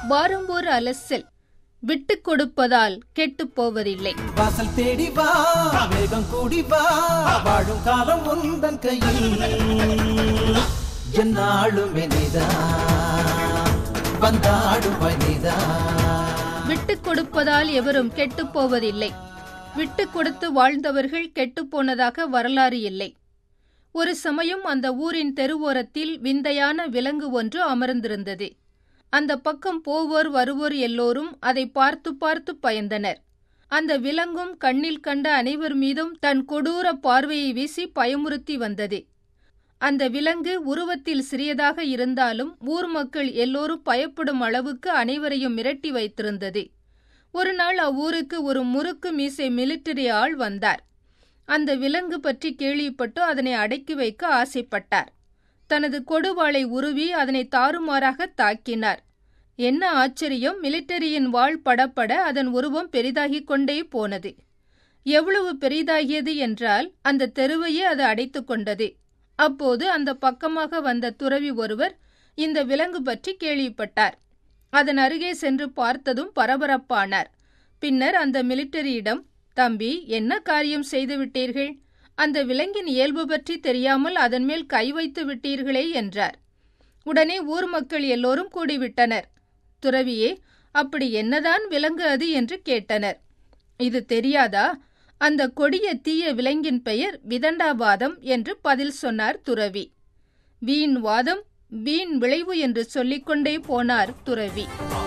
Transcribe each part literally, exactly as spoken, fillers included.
வாரம் ஒரு அலசல். விட்டுக் கொடுப்பதால் கெட்டுப் போவதில்லை. வாசல் தேடி வா, வேகம் கூடி வா, வாழும் காலம் உந்தன் கையில், என்னாலுமே நீதான் வந்தாடும் நீதான். விட்டுக் கொடுப்பதால் எவரும் கெட்டுப் போவதில்லை. விட்டுக் கொடுத்து வாழ்ந்தவர்கள் கெட்டுப் போனதாக வரலாறு இல்லை. ஒரு சமயம் அந்த ஊரின் தெருவோரத்தில் விந்தையான விலங்கு ஒன்று அமர்ந்திருந்தது. அந்த பக்கம் போவோர் வருவோர் எல்லோரும் அதை பார்த்து பார்த்து பயந்தனர். அந்த விலங்கும் கண்ணில் கண்ட அனைவர் மீதும் தன் கொடூர பார்வையை வீசி பயமுறுத்தி வந்தது. அந்த விலங்கு உருவத்தில் சிறியதாக இருந்தாலும் ஊர் மக்கள் எல்லோரும் பயப்படும் அளவுக்கு அனைவரையும் மிரட்டி வைத்திருந்தது. ஒரு நாள் அவ்வூருக்கு ஒரு முறுக்கு மீசை மிலிட்டரி ஆள் வந்தார். அந்த விலங்கு பற்றி கேள்விப்பட்டு அதனை அடக்கி வைக்க ஆசைப்பட்டார். தனது கொடுவாளை உருவி அதனை தாறுமாறாக தாக்கினார். என்ன ஆச்சரியம்! மிலிட்டரியின் வாள் படப்பட அதன் உருவம் பெரிதாகிக் கொண்டே போனது. எவ்வளவு பெரிதாகியது என்றால் அந்த தெருவையே அது அடைத்து கொண்டது. அப்போது அந்த பக்கமாக வந்த துறவி ஒருவர் இந்த விலங்கு பற்றி கேள்விப்பட்டார். அதன் அருகே சென்று பார்த்ததும் பரபரப்பானார். பின்னர் அந்த மிலிட்டரியிடம், தம்பி, என்ன காரியம் செய்து விட்டீர்கள்? அந்த விலங்கின் இயல்பு பற்றி தெரியாமல் அதன் மேல் கை வைத்து விட்டீர்களே என்றார். உடனே ஊர் மக்கள் எல்லோரும் கூடிவிட்டனர். துறவியே, அப்படி என்னதான் விலங்கு அது என்று கேட்டனர். இது தெரியாதா? அந்த கொடிய தீய விலங்கின் பெயர் விதண்டாவாதம் என்று பதில் சொன்னார் துறவி. வீண் வாதம் வீண் விளைவு என்று சொல்லிக்கொண்டே போனார் துறவி.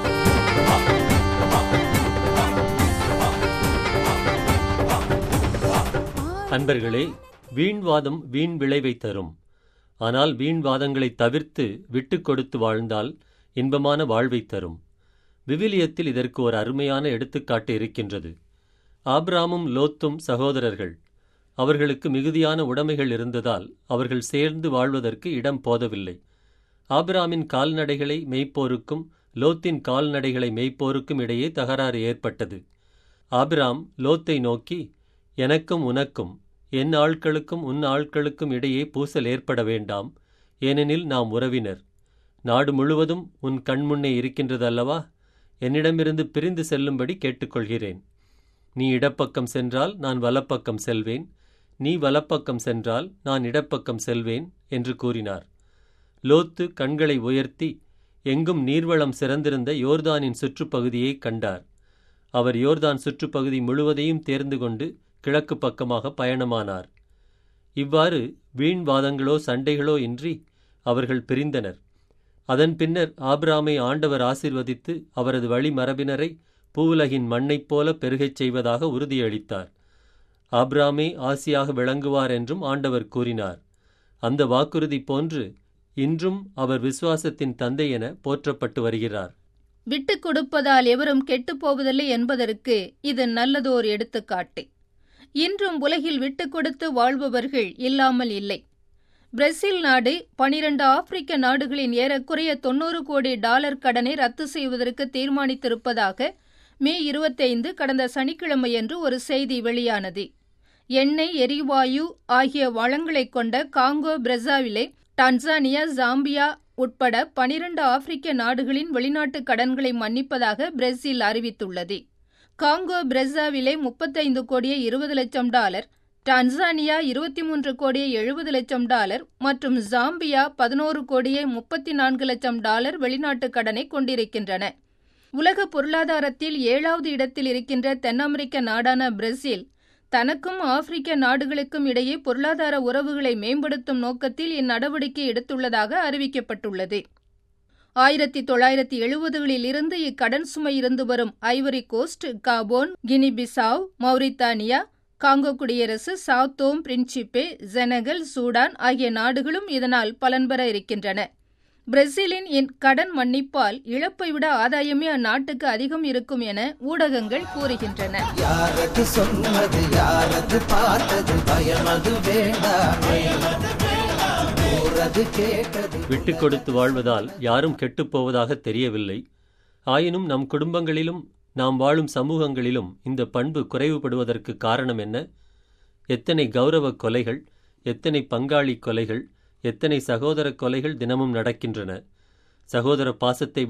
அன்பர்களே, வீண்வாதம் வீண் விளைவை தரும். ஆனால் வீண்வாதங்களை தவிர்த்து விட்டு கொடுத்து வாழ்ந்தால் இன்பமான வாழ்வை தரும். விவிலியத்தில் இதற்கு ஒரு அருமையான எடுத்துக்காட்டு இருக்கின்றது. ஆபிராமும் லோத்தும் சகோதரர்கள். அவர்களுக்கு மிகுதியான உடைமைகள் இருந்ததால் அவர்கள் சேர்ந்து வாழ்வதற்கு இடம் போதவில்லை. ஆபிராமின் கால்நடைகளை மேய்ப்போருக்கும் லோத்தின் கால்நடைகளை மேய்ப்போருக்கும் இடையே தகராறு ஏற்பட்டது. ஆபிராம் லோத்தை நோக்கி, எனக்கும் உனக்கும் என் ஆட்களுக்கும் உன் ஆட்களுக்கும் இடையே பூசல் ஏற்பட வேண்டாம், ஏனெனில் நாம் உறவினர். நாடு முழுவதும் உன் கண்முன்னே இருக்கின்றது அல்லவா? என்னிடமிருந்து பிரிந்து செல்லும்படி கேட்டுக்கொள்கிறேன். நீ இடப்பக்கம் சென்றால் நான் வலப்பக்கம் செல்வேன், நீ வலப்பக்கம் சென்றால் நான் இடப்பக்கம் செல்வேன் என்று கூறினார். லோத்து கண்களை உயர்த்தி எங்கும் நீர்வளம் சிறந்திருந்த யோர்தானின் சுற்றுப்பகுதியை கண்டார். அவர் யோர்தான் சுற்றுப்பகுதி முழுவதையும் தேர்ந்து கொண்டு கிழக்கு பக்கமாக பயணமானார். இவ்வாறு வீண்வாதங்களோ சண்டைகளோ இன்றி அவர்கள் பிரிந்தனர். அதன் பின்னர் ஆபிராமை ஆண்டவர் ஆசீர்வதித்து அவரது வழிமரபினரை பூவுலகின் மண்ணைப் போல பெருகச் செய்வதாக உறுதியளித்தார். ஆபிராமே ஆசியாக விளங்குவார் என்றும் ஆண்டவர் கூறினார். அந்த வாக்குறுதி போன்று இன்றும் அவர் விசுவாசத்தின் தந்தை என போற்றப்பட்டு வருகிறார். விட்டுக் கொடுப்பதால் எவரும் கெட்டுப் போவதில்லை என்பதற்கு இது நல்லதோர் எடுத்துக்காட்டு. இன்றும் உலகில் விட்டுக் கொடுத்து வாழ்பவர்கள் இல்லாமல் இல்லை. பிரேசில் நாடு பனிரண்டு ஆப்பிரிக்க நாடுகளின் ஏறக்குறைய தொன்னூறு கோடி டாலர் கடனை ரத்து செய்வதற்கு தீர்மானித்திருப்பதாக மே இருபத்தைந்து கடந்த சனிக்கிழமையன்று ஒரு செய்தி வெளியானது. எண்ணெய், எரிவாயு ஆகிய வளங்களைக் கொண்ட காங்கோ பிரேசிலே, டான்சானியா, ஜாம்பியா உட்பட பனிரண்டு ஆப்பிரிக்க நாடுகளின் வெளிநாட்டு கடன்களை மன்னிப்பதாக பிரேசில் அறிவித்துள்ளது. காங்கோ பிரேசிலே முப்பத்தைந்து கோடியே இருபது லட்சம் டாலர், டான்சானியா இருபத்தி மூன்று கோடியே எழுபது லட்சம் டாலர் மற்றும் ஜாம்பியா பதினோரு கோடியே முப்பத்தி நான்கு லட்சம் டாலர் வெளிநாட்டு கடனை கொண்டிருக்கின்றன. உலக பொருளாதாரத்தில் ஏழாவது இடத்தில் இருக்கின்ற தென் அமெரிக்க நாடான பிரேசில் தனக்கும் ஆப்பிரிக்க நாடுகளுக்கும் இடையே பொருளாதார உறவுகளை மேம்படுத்தும் நோக்கத்தில் இந்நடவடிக்கை எடுத்துள்ளதாக அறிவிக்கப்பட்டுள்ளது. ஆயிரத்தி தொள்ளாயிரத்தி எழுபதுகளில் இருந்து இக்கடன் சுமை இருந்து வரும் Ivory Coast, Gabon, Guinea Bissau, Mauritania, Congo குடியரசு, Sao Tome Principe, Senegal, Sudan ஆகிய நாடுகளும் இதனால் பலன் பெற இருக்கின்றன. பிரேசிலின் இக்கடன் மன்னிப்பால் இழப்பை விட ஆதாயமே அந்நாட்டுக்கு அதிகம் இருக்கும் என ஊடகங்கள் கூறுகின்றன. யாரது சொன்னது, யாரது பார்த்தது, பயமது வேண்டாமே, விட்டு கொடுத்து வாழ்வதால் யாரும் கெட்டுப்போவதாக தெரியவில்லை. ஆயினும் நம் குடும்பங்களிலும் நாம் வாழும் சமூகங்களிலும் இந்த பண்பு குறைவுபடுவதற்கு காரணம் என்ன? எத்தனை கௌரவ கொலைகள், எத்தனை பங்காளி கொலைகள், எத்தனை சகோதர கொலைகள் தினமும் நடக்கின்றன. சகோதர பாசத்தை விட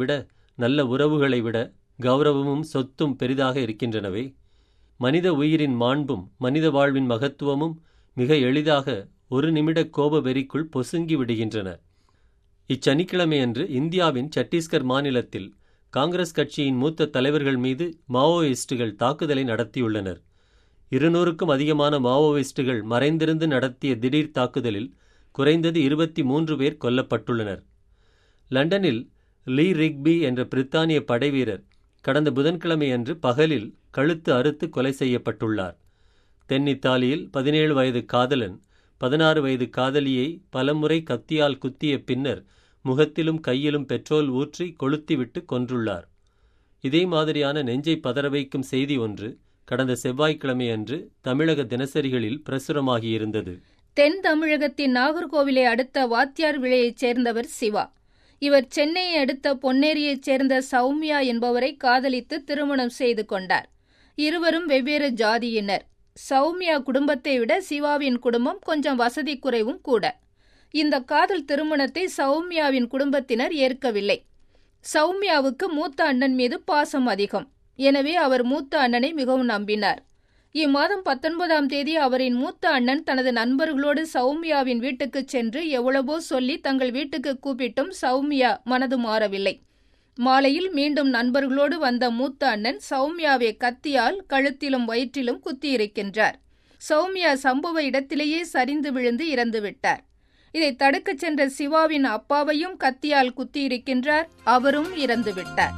நல்ல உறவுகளை விட கௌரவமும் சொத்தும் பெரிதாக இருக்கின்றனவே. மனித உயிரின் மாண்பும் மனித வாழ்வின் மகத்துவமும் மிக எளிதாக ஒரு நிமிட கோப வெறிக்குள் பொசுங்கி விடுகின்றன. இச்சனிக்கிழமையன்று இந்தியாவின் சத்தீஸ்கர் மாநிலத்தில் காங்கிரஸ் கட்சியின் மூத்த தலைவர்கள் மீது மாவோயிஸ்டுகள் தாக்குதலை நடத்தியுள்ளனர். இருநூறுக்கும் அதிகமான மாவோயிஸ்டுகள் மறைந்திருந்து நடத்திய திடீர் தாக்குதலில் குறைந்தது இருபத்தி மூன்று பேர் கொல்லப்பட்டுள்ளனர். லண்டனில் லீ ரிக்பி என்ற பிரித்தானிய படைவீரர் கடந்த புதன்கிழமையன்று பகலில் கழுத்து அறுத்து கொலை செய்யப்பட்டுள்ளார். தென்னித்தாலியில் பதினேழு வயது காதலன் பதினாறு வயது காதலியை பலமுறை கத்தியால் குத்திய பின்னர் முகத்திலும் கையிலும் பெட்ரோல் ஊற்றி கொளுத்திவிட்டு கொன்றுள்ளார். இதே மாதிரியான நெஞ்சை பதற வைக்கும் செய்தி ஒன்று கடந்த செவ்வாய்க்கிழமையன்று தமிழக தினசரிகளில் பிரசுரமாகியிருந்தது. தென் தமிழகத்தின் நாகர்கோவிலை அடுத்த வாத்தியார் விளையைச் சேர்ந்தவர் சிவா. இவர் சென்னையை அடுத்த பொன்னேரியைச் சேர்ந்த சௌமியா என்பவரை காதலித்து திருமணம் செய்து கொண்டார். இருவரும் வெவ்வேறு ஜாதியினர். சௌமியா குடும்பத்தை விட சிவாவின் குடும்பம் கொஞ்சம் வசதி குறைவும் கூட. இந்த காதல் திருமணத்தை சௌமியாவின் குடும்பத்தினர் ஏற்கவில்லை. சௌமியாவுக்கு மூத்த அண்ணன் மீது பாசம் அதிகம். எனவே அவர் மூத்த அண்ணனை மிகவும் நம்பினார். இம்மாதம் பத்தொன்பதாம் தேதி அவரின் மூத்த அண்ணன் தனது நண்பர்களோடு சௌமியாவின் வீட்டுக்கு சென்று எவ்வளவோ சொல்லி தங்கள் வீட்டுக்கு கூப்பிட்டும் சௌமியா மனது மாறவில்லை. மாலையில் மீண்டும் நண்பர்களோடு வந்த மூத்த அண்ணன் சௌமியாவை கத்தியால் கழுத்திலும் வயிற்றிலும் குத்தியிருக்கின்றார். சௌமியா சம்பவ இடத்திலேயே சரிந்து விழுந்து இறந்துவிட்டார். இதை தடுக்கச் சென்ற சிவாவின் அப்பாவையும் கத்தியால் குத்தியிருக்கின்றார். அவரும் இறந்துவிட்டார்.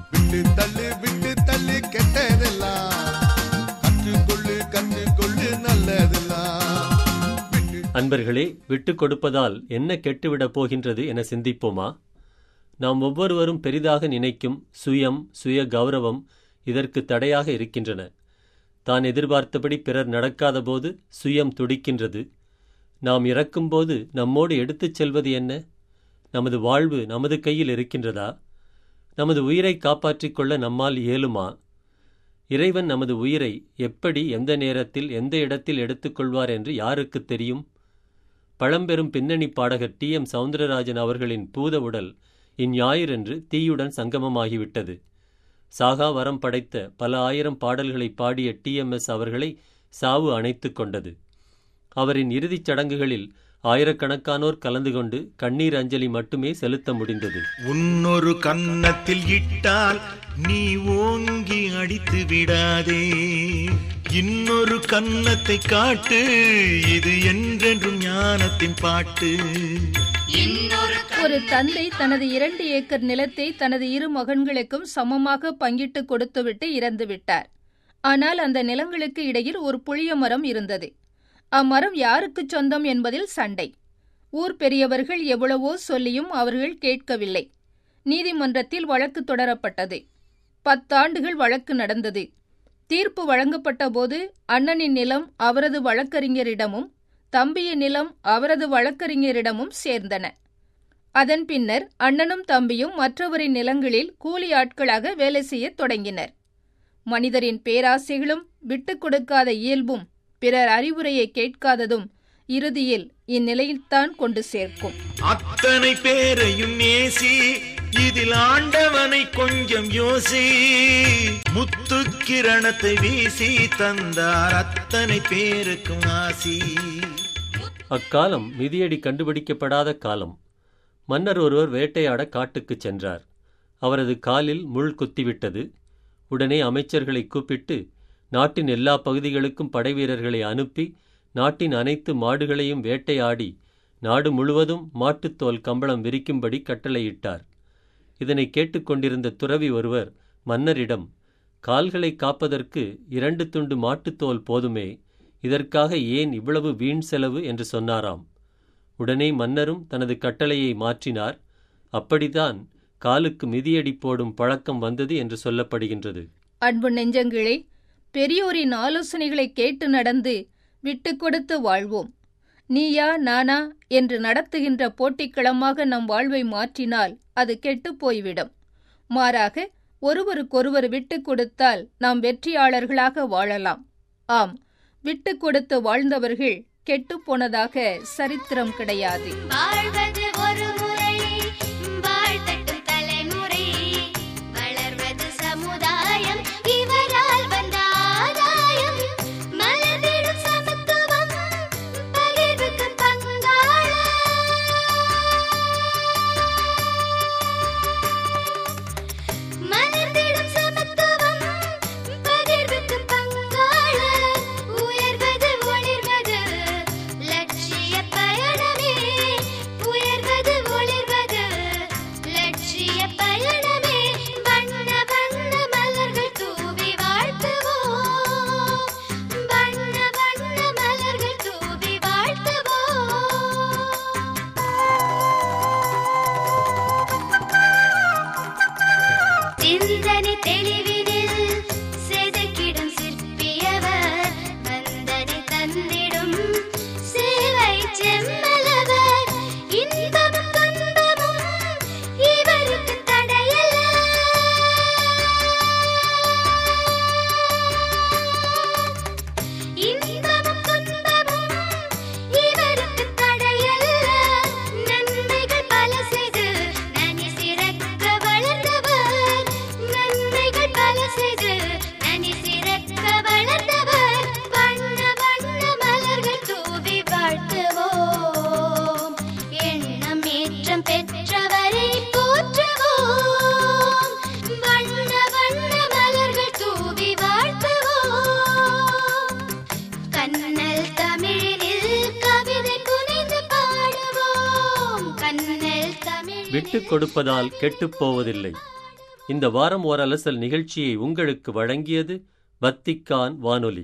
அன்பர்களே, விட்டுக் கொடுப்பதால் என்ன கெட்டுவிடப் போகின்றது என சிந்திப்போமா? நாம் ஒவ்வொருவரும் பெரிதாக நினைக்கும் சுயம், சுய கௌரவம் இதற்கு தடையாக இருக்கின்றன. தான் எதிர்பார்த்தபடி பிறர் நடக்காத போது சுயம் துடிக்கின்றது. நாம் இறக்கும்போது நம்மோடு எடுத்துச் செல்வது என்ன? நமது வாழ்வு நமது கையில் இருக்கின்றதா? நமது உயிரை காப்பாற்றிக் கொள்ள நம்மால் இயலுமா? இறைவன் நமது உயிரை எப்படி, எந்த நேரத்தில், எந்த இடத்தில் எடுத்துக்கொள்வார் என்று யாருக்கு தெரியும்? பழம்பெரும் பின்னணி பாடகர் டி எம் சவுந்தரராஜன் அவர்களின் பூத உடல் இந்ஞாயிறன்று தீயுடன் சங்கமமாகிவிட்டது. சாகா வரம் படைத்த பல ஆயிரம் பாடல்களை பாடிய டி எம் எஸ் அவர்களை சாவு அணைத்து கொண்டது. அவரின் இறுதிச் சடங்குகளில் ஆயிரக்கணக்கானோர் கலந்து கொண்டு கண்ணீர் அஞ்சலி மட்டுமே செலுத்த முடிந்தது. உன்னொரு கன்னத்தில் இட்டால் நீ ஓங்கி அடித்து விடாதே, இன்னொரு கன்னத்தை காட்டு, இது என்றென்றும் ஞானத்தின் பாட்டு. ஒரு தந்தை தனது இரண்டு ஏக்கர் நிலத்தை தனது இரு மகன்களுக்கும் சமமாக பங்கிட்டு கொடுத்துவிட்டு இறந்துவிட்டார். ஆனால் அந்த நிலங்களுக்கு இடையில் ஒரு புளிய மரம் இருந்தது. அம்மரம் யாருக்கு சொந்தம் என்பதில் சண்டை. ஊர் பெரியவர்கள் எவ்வளவோ சொல்லியும் அவர்கள் கேட்கவில்லை. நீதிமன்றத்தில் வழக்கு தொடரப்பட்டது. பத்தாண்டுகள் வழக்கு நடந்தது. தீர்ப்பு வழங்கப்பட்ட போது அண்ணனின் நிலம் அவரது வழக்கறிஞரிடமும் தம்பியின் நிலம் அவரது வழக்கறிஞரிடமும் சேர்ந்தன. அதன் பின்னர் அண்ணனும் தம்பியும் மற்றவரின் நிலங்களில் கூலி ஆட்களாக வேலை செய்யத் தொடங்கினர். மனிதரின் பேராசைகளும் விட்டுக் கொடுக்காத இயல்பும் பிறர் அறிவுரையை கேட்காததும் இறுதியில் இந்நிலையில்தான் கொண்டு சேர்க்கும். அத்தனை பேரையும் நேசி, இதில் ஆண்டவனை கொஞ்சம் யோசி, முத்து கிரணத்தை வீசி தந்தார் அத்தனை பேருக்கும் ஆசி. அக்காலம் மிதியடி கண்டுபிடிக்கப்படாத காலம். மன்னர் ஒருவர் வேட்டையாட காட்டுக்குச் சென்றார். அவரது காலில் முள் குத்திவிட்டது. உடனே அமைச்சர்களை கூப்பிட்டு நாட்டின் எல்லா பகுதிகளுக்கும் படைவீரர்களை அனுப்பி நாட்டின் அனைத்து மாடுகளையும் வேட்டையாடி நாடு முழுவதும் மாட்டுத்தோல் கம்பளம் விரிக்கும்படி கட்டளையிட்டார். இதனை கேட்டுக்கொண்டிருந்த துறவி ஒருவர் மன்னரிடம், கால்களை காப்பதற்கு இரண்டு துண்டு மாட்டுத்தோல் போதுமே, இதற்காக ஏன் இவ்வளவு வீண் செலவு என்று சொன்னாராம். உடனே மன்னரும் தனது கட்டளையை மாற்றினார். அப்படித்தான் காலுக்கு மிதியடி போடும் பழக்கம் வந்தது என்று சொல்லப்படுகின்றது. அன்பு நெஞ்சங்களே, பெரியோரின் ஆலோசனைகளை கேட்டு நடந்து விட்டு கொடுத்து வாழ்வோம். நீயா நானா என்று நடத்துகின்ற போட்டிக்களமாக நம் வாழ்வை மாற்றினால் அது கெட்டுப் போய்விடும். மாறாக ஒருவருக்கொருவர் விட்டு கொடுத்தால் நாம் வெற்றியாளர்களாக வாழலாம். ஆம், விட்டு கொடுத்து வாழ்ந்தவர்கள் கெட்டுப் போனதாக சரித்திரம் கிடையாது. வாழ்வது ஒரு முறை, வாழ்த்தட்டும் தலைமுறை, விட்டுக் கொடுப்பதால் கெட்டுப்போவதில்லை. இந்த வாரம் ஓர் அலசல் நிகழ்ச்சியை உங்களுக்கு வழங்கியது வத்திக்கான் வானொலி.